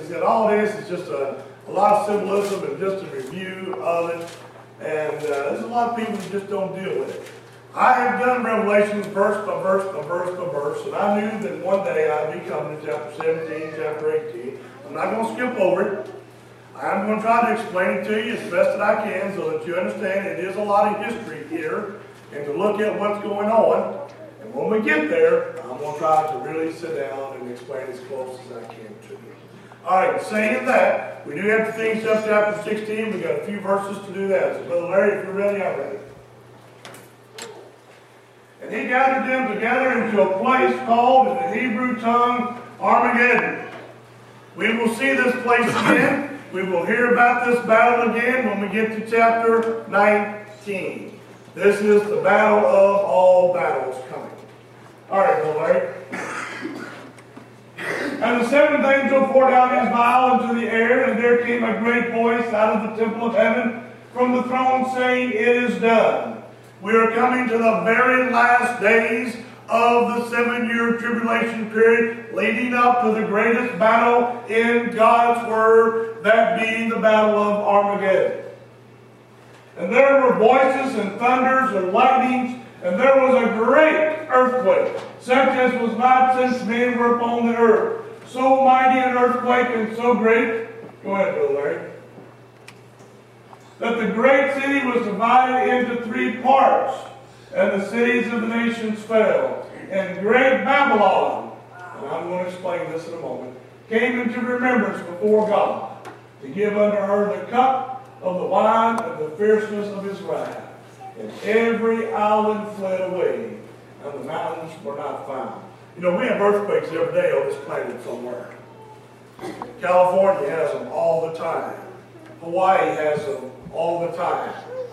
said, all this is just a lot of symbolism and just a review of it. And there's a lot of people who just don't deal with it. I have done Revelations verse by verse by verse by verse, and I knew that one day I'd be coming to chapter 17, chapter 18. I'm not going to skip over it. I'm going to try to explain it to you as best that I can so that you understand it is a lot of history here and to look at what's going on. And when we get there, I'm going to try to really sit down and explain as close as I can to you. All right, saying that, we do have to finish up chapter 16. We've got a few verses to do that. So, Brother Larry, if you're ready, I'm ready. And he gathered them together into a place called in the Hebrew tongue Armageddon. We will see this place again. We will hear about this battle again when we get to chapter 19. This is the battle of all battles coming. All right, Brother Larry. And the seventh angel poured out his vial into the air, and there came a great voice out of the temple of heaven from the throne, saying, "It is done." We are coming to the very last days of the 7-year tribulation period, leading up to the greatest battle in God's Word, that being the battle of Armageddon. And there were voices and thunders and lightnings, and there was a great earthquake, such as was not since men were upon the earth. So mighty an earthquake and so great. Go ahead, Brother Larry. That the great city was divided into 3 parts, and the cities of the nations fell. And great Babylon, and I'm going to explain this in a moment, came into remembrance before God, to give unto her the cup of the wine of the fierceness of his wrath. And every island fled away, and the mountains were not found. You know, we have earthquakes every day on this planet somewhere. California has them all the time. Hawaii has them all the time.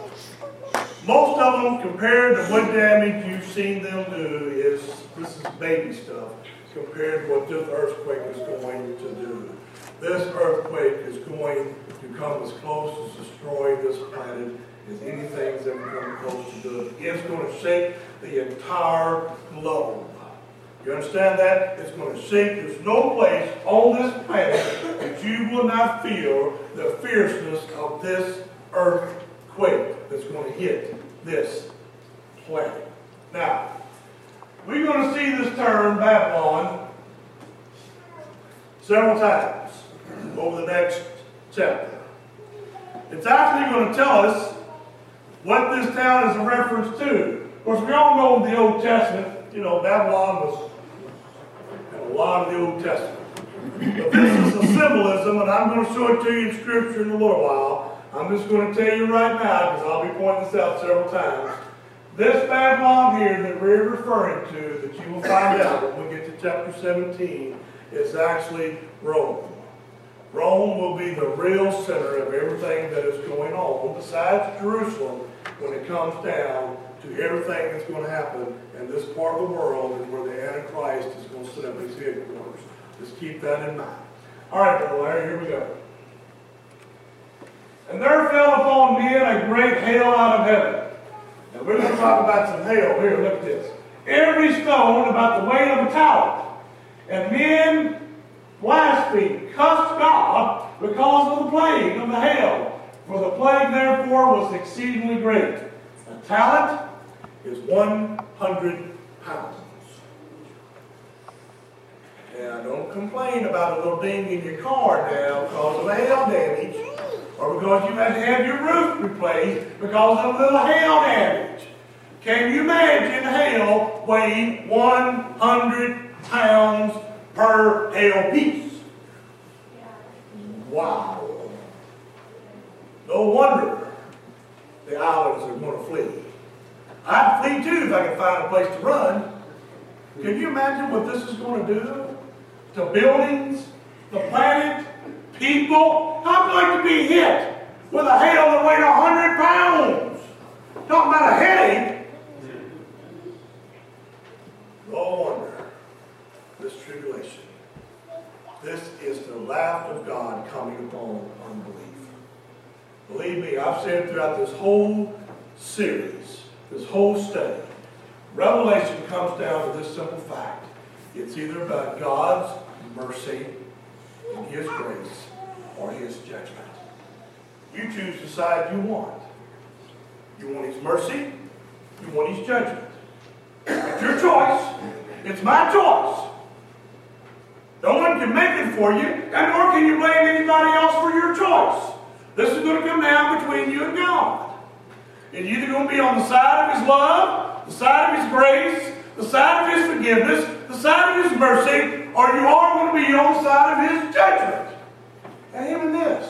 Most of them, compared to what damage you've seen them do, this is baby stuff compared to what this earthquake is going to do. This earthquake is going to come as close as destroying this planet as anything's ever come close to doing. It's going to shake the entire globe. You understand that? It's going to shake. There's no place on this planet that you will not feel the fierceness of this earthquake that's going to hit this planet. Now, we're going to see this term, Babylon, several times over the next chapter. It's actually going to tell us what this town is a reference to. Of course, we all know in the Old Testament, you know, Babylon was in a lot of the Old Testament. But this is a symbolism, and I'm going to show it to you in Scripture in a little while. I'm just going to tell you right now, because I'll be pointing this out several times. This Babylon here that we're referring to, that you will find out when we get to chapter 17, is actually Rome. Rome will be the real center of everything that is going on, besides Jerusalem, when it comes down to everything that's going to happen in this part of the world and where the Antichrist is going to set up his headquarters. Just keep that in mind. All right, Brother Larry, here we go. And there fell upon men a great hail out of heaven. And we're going to talk about some hail here. Look at this. Every stone about the weight of a talent. And men blasphemed, cussed God because of the plague of the hail. For the plague, therefore, was exceedingly great. A talent is 100 pounds. Now, don't complain about a little ding in your car now because of hail damage, or because you had to have your roof replaced because of a little hail damage. Can you imagine hail weighing 100 pounds per hail piece? Wow. No wonder the islands are going to flee. I'd flee too if I could find a place to run. Can you imagine what this is going to do to buildings, the planet, people? How'd you like to be hit with a hail that weighed 100 pounds? Talking about a headache. No wonder this tribulation. This is the wrath of God coming upon unbelief. Believe me, I've said throughout this whole series, this whole study, Revelation comes down to this simple fact. It's either about God's mercy in His grace or His judgment. You choose the side you want. You want His mercy, you want His judgment. It's your choice. It's my choice. No one can make it for you, and nor can you blame anybody else for your choice. This is going to come down between you and God. And you're either going to be on the side of His love, the side of His grace, the side of His forgiveness, the side of His mercy, or you are going to be on the side of His judgment. And even this.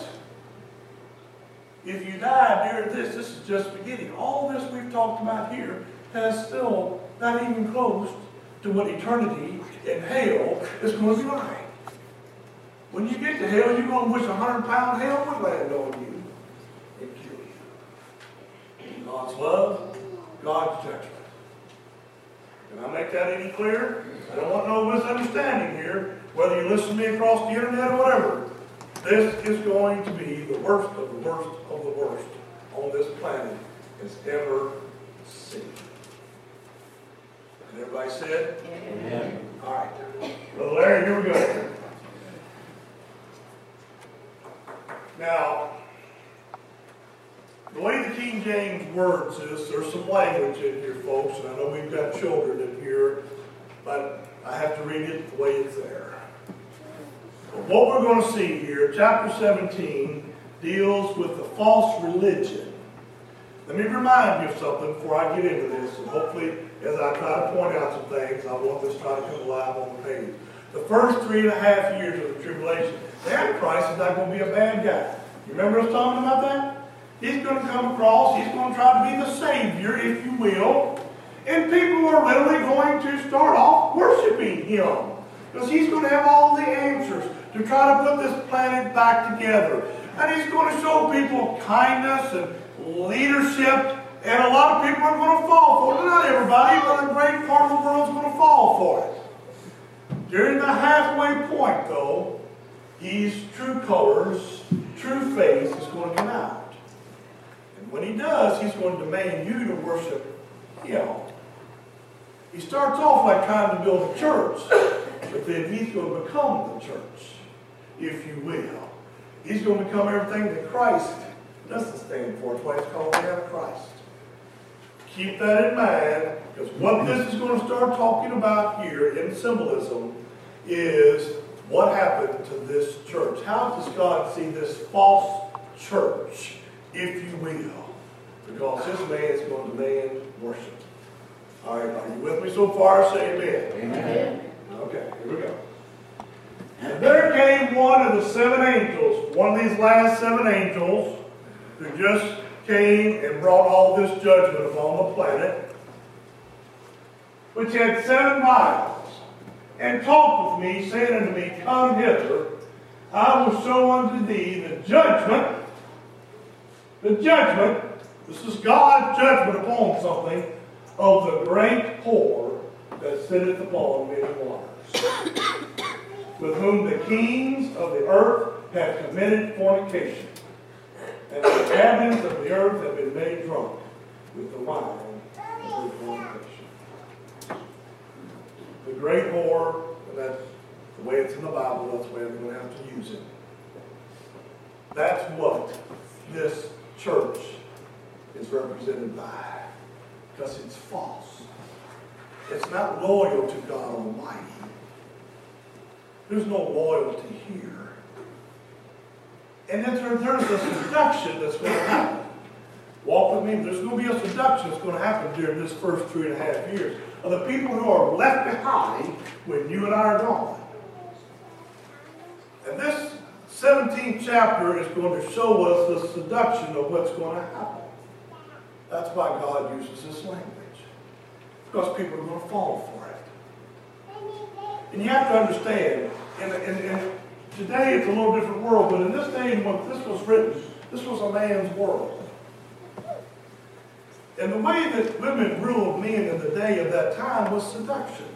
If you die during this is just beginning. All this we've talked about here has still not even close to what eternity in hell is going to be like. When you get to hell, you're going to wish 100-pound hell would land on you and kill you. God's love, God's judgment. Can I make that any clearer? I don't want no misunderstanding here, whether you listen to me across the internet or whatever. This is going to be the worst of the worst of the worst on this planet has ever seen. And everybody said? Amen. All right. Brother Larry, here we go. Now, the way the King James words this, there's some language in here, folks, and I know we've got children in here, but I have to read it the way it's there. But what we're going to see here, chapter 17, deals with the false religion. Let me remind you of something before I get into this, and hopefully, as I try to point out some things, I want this to try to come alive on the page. The first 3.5 years of the tribulation, the Antichrist is not going to be a bad guy. You remember us talking about that? He's going to come across, he's going to try to be the Savior, if you will, and people are literally going to start off worshiping Him, because He's going to have all the answers to try to put this planet back together. And He's going to show people kindness and leadership, and a lot of people are going to fall for it. Not everybody, but a great part of the world is going to fall for it. During the halfway point, though, His true colors, true face is going to come out. And when He does, He's going to demand you to worship Him. He starts off like trying to build a church, but then He's going to become the church, if you will. He's going to become everything that Christ doesn't stand for. It's why it's called the Antichrist. Keep that in mind, because what this is going to start talking about here in symbolism is what happened to this church. How does God see this false church, if you will? Because this man is going to demand worship. All right, are you with me so far? Say amen. Amen. Okay, here we go. And there came one of the 7 angels, one of these last 7 angels, who just came and brought all this judgment upon the planet, which had 7 vials, and talked with me, saying unto me, Come hither, I will show unto thee the judgment, this is God's judgment upon something, of the great whore that sitteth upon many waters, with whom the kings of the earth have committed fornication, and the inhabitants of the earth have been made drunk with the wine of her fornication. The great whore, and that's the way it's in the Bible, that's the way we're going to have to use it. That's what this church is represented by. Because it's false. It's not loyal to God Almighty. There's no loyalty here. And then there's a seduction that's going to happen. Walk with me. There's going to be a seduction that's going to happen during this first 3.5 years of the people who are left behind when you and I are gone. And this 17th chapter is going to show us the seduction of what's going to happen. That's why God uses this language. Because people are going to fall for it. And you have to understand, in today it's a little different world, but in this day when this was written, this was a man's world. And the way that women ruled men in the day of that time was seduction.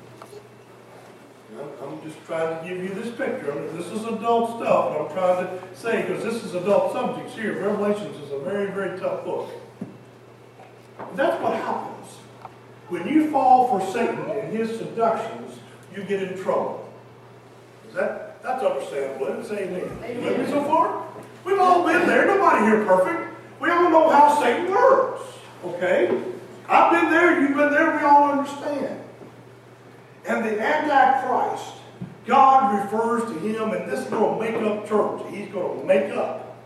I'm just trying to give you this picture. I mean, this is adult stuff, but I'm trying to say, because this is adult subjects here. Revelations is a very, very tough book. That's what happens. When you fall for Satan and his seductions, you get in trouble. That's understandable. Let me say amen. You with me so far? We've all been there. Nobody here perfect. We all know how Satan works. Okay? I've been there. You've been there. We all understand. And the Antichrist, God refers to him, and this is going to make up church. He's going to make up.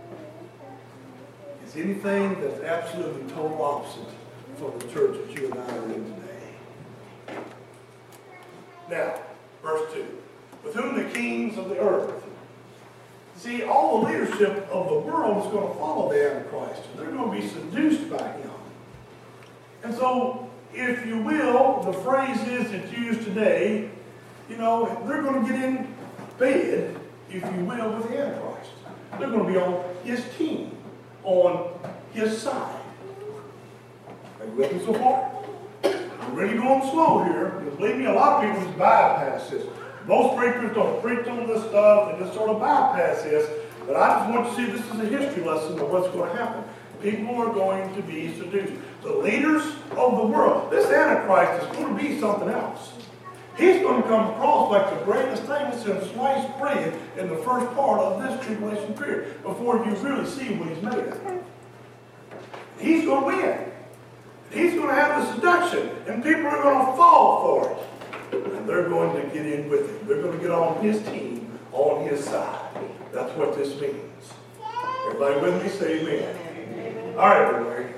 Is anything that's absolutely total opposite from the church that you and I are in today. Now, verse 2. With whom the kings of the earth. See, all the leadership of the world is going to follow the Antichrist. They're going to be seduced by him. And so, if you will, the phrase is that's used today, you know, they're going to get in bed, if you will, with the Antichrist. They're going to be on his team, on his side. Are you with me so far? I'm really going slow here. Because believe me, a lot of people just bypass this. Most preachers don't preach on this stuff and just sort of bypass this. But I just want you to see this is a history lesson of what's going to happen. People are going to be seduced. The leaders of the world. This Antichrist is going to be something else. He's going to come across like the greatest thing that's in sliced bread in the first part of this tribulation period before you really see what he's made of. He's going to win. He's going to have the seduction, and people are going to fall for it. And they're going to get in with him. They're going to get on his team, on his side. That's what this means. Everybody with me? Say amen. Amen. All right, everybody.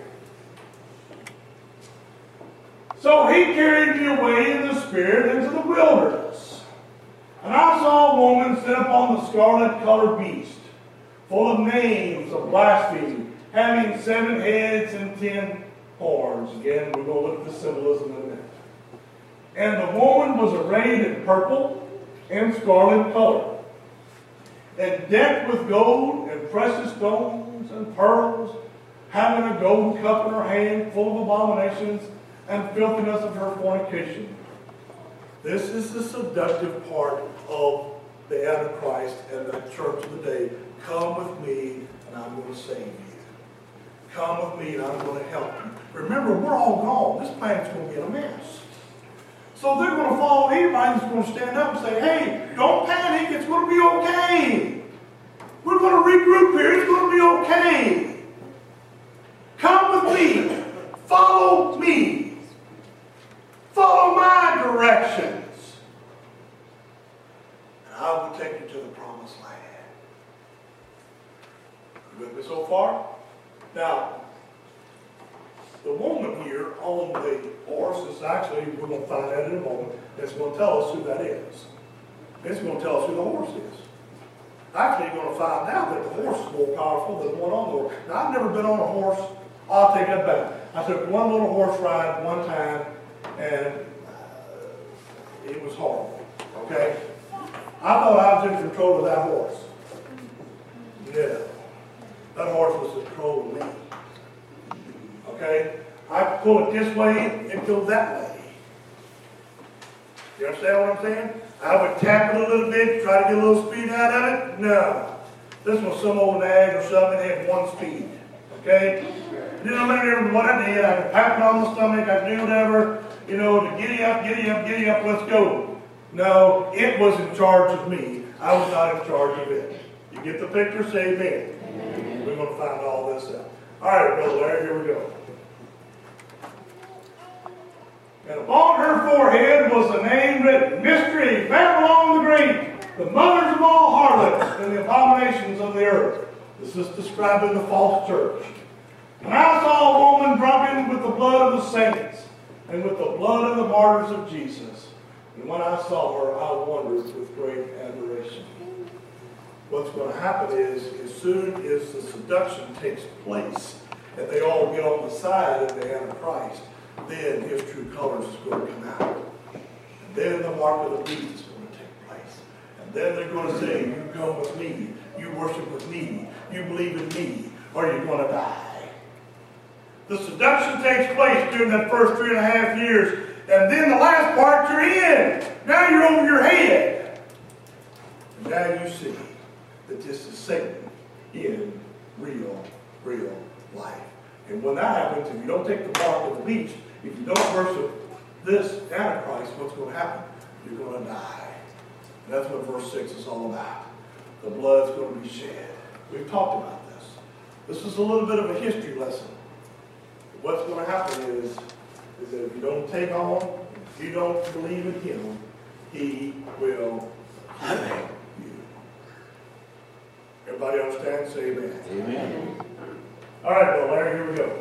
So he carried me away in the spirit into the wilderness. And I saw a woman sit upon the scarlet-colored beast, full of names of blasphemy, having 7 heads and 10 horns. Again, we're going to look at the symbolism in a minute. And the woman was arrayed in purple and scarlet color, and decked with gold and precious stones and pearls, having a golden cup in her hand full of abominations and filthiness of her fornication. This is the seductive part of the Antichrist and the church of the day. Come with me and I'm going to save you. Come with me and I'm going to help you. Remember, we're all gone. This planet's going to be in a mess. So they're going to follow anybody who's going to stand up and say, hey, don't panic, it's going to be okay. We're going to regroup here, it's going to be okay. Come with me. Follow me. Follow my directions. And I will take you to the promised land. You with me so far? Now, the woman here on the horse is actually, we're going to find out in a moment, it's going to tell us who that is. It's going to tell us who the horse is. Actually, you're going to find out that the horse is more powerful than the one on the horse. Now, I've never been on a horse. I'll take that back. I took one little horse ride one time, and it was horrible. Okay? I thought I was in control of that horse. Yeah. That horse was controlling me. Okay? I pull it this way and go that way. You understand what I'm saying? I would tap it a little bit, try to get a little speed out of it. No. This was some old nag or something that had one speed. Okay? Then I remember what I did. I could pat it on the stomach, I could do whatever, you know, to giddy up, giddy up, giddy up, let's go. No, it was in charge of me. I was not in charge of it. You get the picture? Say amen. Amen. We're going to find all this out. All right, Brother Larry, here we go. And upon her forehead was a name written, Mystery, Babylon the Great, the mothers of all harlots and the abominations of the earth. This is describing the false church. And I saw a woman drunken with the blood of the saints and with the blood of the martyrs of Jesus. And when I saw her, I wondered with great admiration. What's going to happen is, as soon as the seduction takes place, and they all get on the side of the Antichrist, then his true colors is going to come out. And then the mark of the beast is going to take place. And then they're going to say, you come with me, you worship with me, you believe in me, or you're going to die. The seduction takes place during that first 3.5 years, and then the last part you're in. Now you're over your head. And now you see that this is Satan in real life. And when that happens, if you don't take the mark of the beast, if you don't worship this Antichrist, what's going to happen? You're going to die. And that's what verse 6 is all about. The blood's going to be shed. We've talked about this. This is a little bit of a history lesson. What's going to happen is that if you don't take on, if you don't believe in him, he will kill you. Everybody understand? Say amen. Amen. All right, well, Larry, here we go.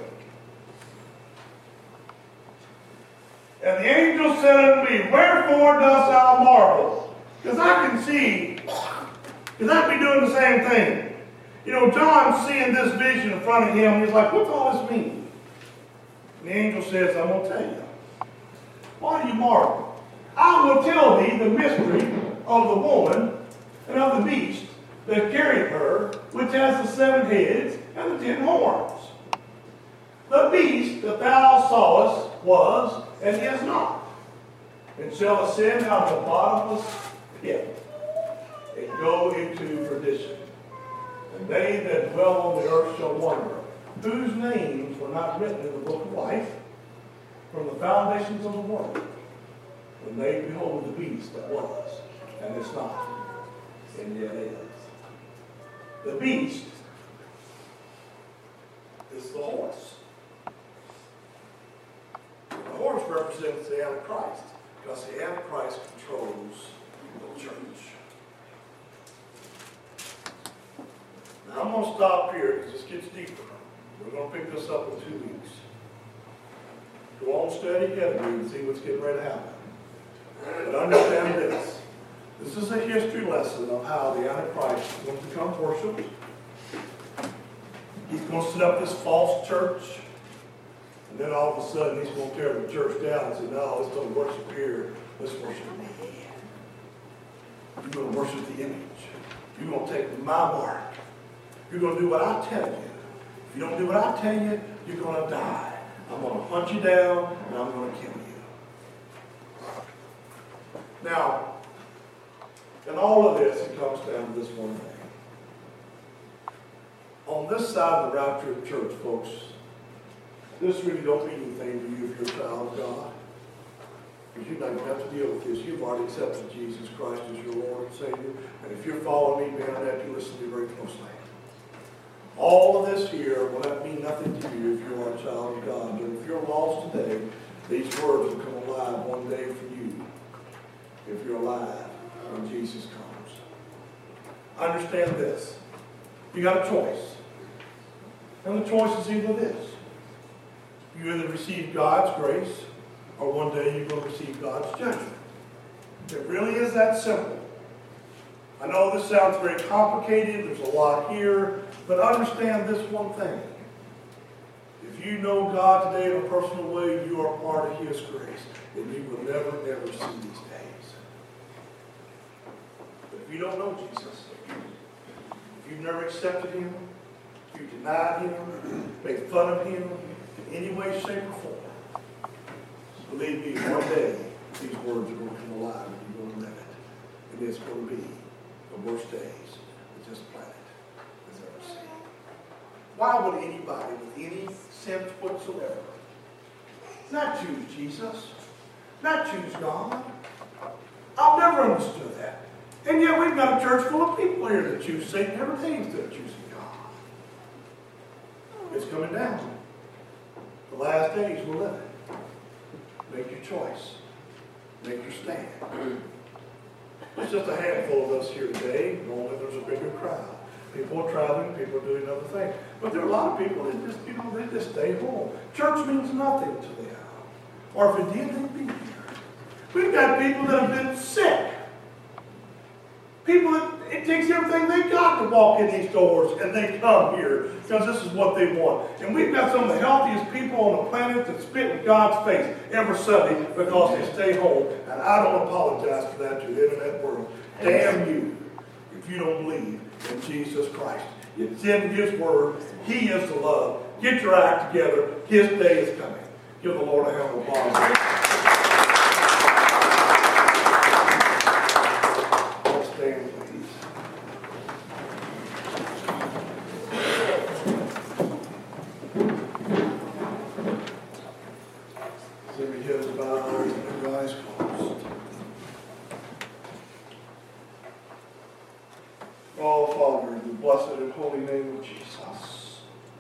And the angel said unto me, wherefore dost thou marvel? Because I can see, because I'd be doing the same thing. You know, John's seeing this vision in front of him. He's like, what's all this mean? And the angel says, I'm going to tell you. Why do you marvel? I will tell thee the mystery of the woman and of the beast that carried her, which has the 7 heads and the 10 horns. The beast that thou sawest was and is not, and shall ascend out of the bottomless pit and go into perdition. And they that dwell on the earth shall wonder, whose names were not written in the book of life from the foundations of the world, when they behold the beast that was, and is not, and yet is. The beast is the horse. The horse represents the Antichrist, because the Antichrist controls the church. Now I'm going to stop here because this gets deeper. We're going to pick this up in 2 weeks. Go on, study ahead of me and see what's getting ready to happen. But understand this. This is a history lesson of how the Antichrist is going to become worshipped. He's going to set up this false church. And then all of a sudden he's going to tear the church down and say, no, let's don't worship here. Let's worship me. You're going to worship the image. You're going to take my mark. You're going to do what I tell you. If you don't do what I tell you, you're going to die. I'm going to hunt you down and I'm going to kill you. Now, in all of this, it comes down to this one thing. On this side of the rapture of the church, folks, this really don't mean anything to you if you're a child of God. Because you're not going to have to deal with this. You've already accepted Jesus Christ as your Lord and Savior. And if you're following me beyond that, you listen to me very closely. All of this here will not mean nothing to you if you are a child of God. But if you're lost today, these words will come alive one day for you. If you're alive when Jesus comes. Understand this. You got a choice. And the choice is either this. You either receive God's grace, or one day you're going to receive God's judgment. It really is that simple. I know this sounds very complicated. There's a lot here. But understand this one thing. If you know God today in a personal way, you are part of His grace. And you will never, ever see these days. But if you don't know Jesus, if you've never accepted Him, if you denied Him, made fun of Him in any way, shape, or form, believe me, one day these words are going to come alive and you're going to live it. And it's going to be the worst days that this planet has ever seen. Why would anybody with any sense whatsoever not choose Jesus? Not choose God? I've never understood that. And yet we've got a church full of people here that choose Satan every day instead of choosing God. It's coming down. The last days we're living. Make your choice. Make your stand. It's just a handful of us here today. Normally there's a bigger crowd. People are traveling, people are doing other things. But there are a lot of people that just, they just stay home. Church means nothing to them. Or if it did, they'd be here. We've got people that have been sick. People that it takes everything they got to walk in these doors, and they come here because this is what they want. And we've got some of the healthiest people on the planet that spit in God's face every Sunday because they stay home. And I don't apologize for that to the internet world. Damn you if you don't believe in Jesus Christ. It's in His Word. He is the love. Get your act together. His day is coming. Give the Lord a hand of applause. Let's stand, please. Every head is bowed and every eye is closed. Father, in the blessed and holy name of Jesus.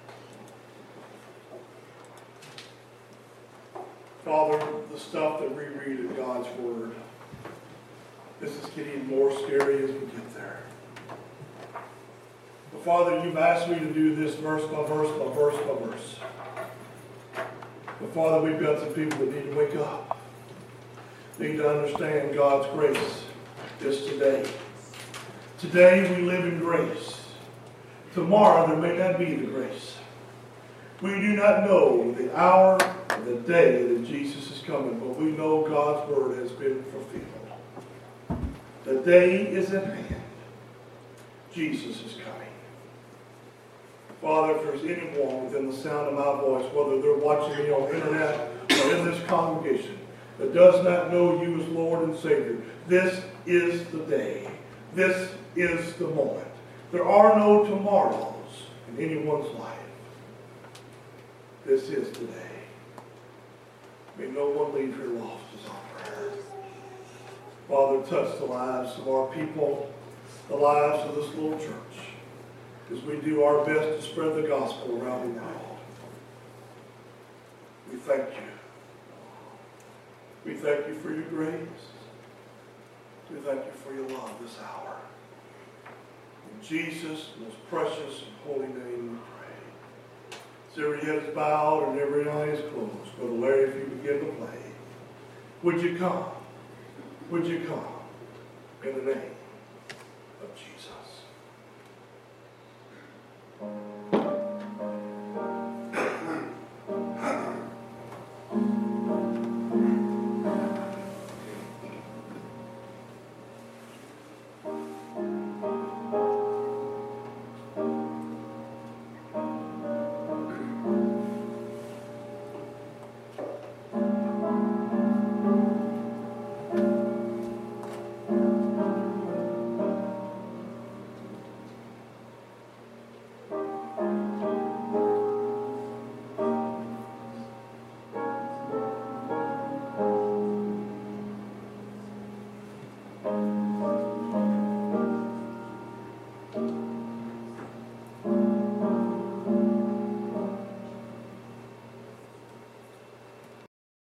Father, the stuff that we read in God's Word, this is getting more scary as we get there. But Father, you've asked me to do this verse by verse by verse by verse. But Father, we've got some people that need to wake up. Need to understand God's grace is today. Today we live in grace. Tomorrow there may not be the grace. We do not know the hour or the day that Jesus is coming, but we know God's word has been fulfilled. The day is at hand. Jesus is coming. Father, if there's anyone within the sound of my voice, whether they're watching me on the internet or in this congregation, that does not know you as Lord and Savior, this is the day. This is the moment. There are no tomorrows in anyone's life. This is the day. May no one leave here lost is our prayer. Father, touch the lives of our people, the lives of this little church, as we do our best to spread the gospel around the world. We thank you. We thank you for your grace. We thank you for your love this hour. In Jesus' most precious and holy name we pray. As every head is bowed and every eye is closed, Brother Larry, if you begin to play, would you come? Would you come in the name